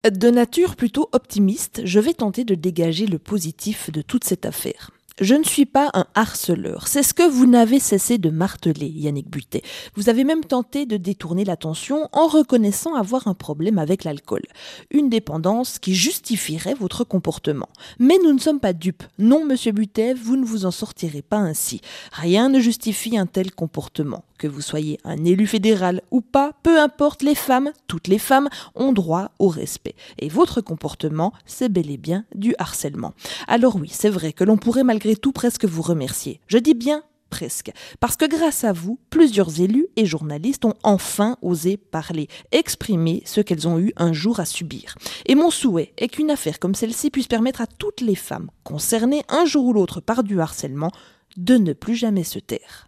De nature plutôt optimiste, je vais tenter de dégager le positif de toute cette affaire. Je ne suis pas un harceleur, c'est ce que vous n'avez cessé de marteler, Yannick Butet. Vous avez même tenté de détourner l'attention en reconnaissant avoir un problème avec l'alcool. Une dépendance qui justifierait votre comportement. Mais nous ne sommes pas dupes. Non, monsieur Butet, vous ne vous en sortirez pas ainsi. Rien ne justifie un tel comportement. Que vous soyez un élu fédéral ou pas, peu importe, les femmes, toutes les femmes, ont droit au respect. Et votre comportement, c'est bel et bien du harcèlement. Alors oui, c'est vrai que l'on pourrait malgré tout presque vous remercier. Je dis bien presque. Parce que grâce à vous, plusieurs élus et journalistes ont enfin osé parler, exprimer ce qu'elles ont eu un jour à subir. Et mon souhait est qu'une affaire comme celle-ci puisse permettre à toutes les femmes concernées un jour ou l'autre par du harcèlement de ne plus jamais se taire.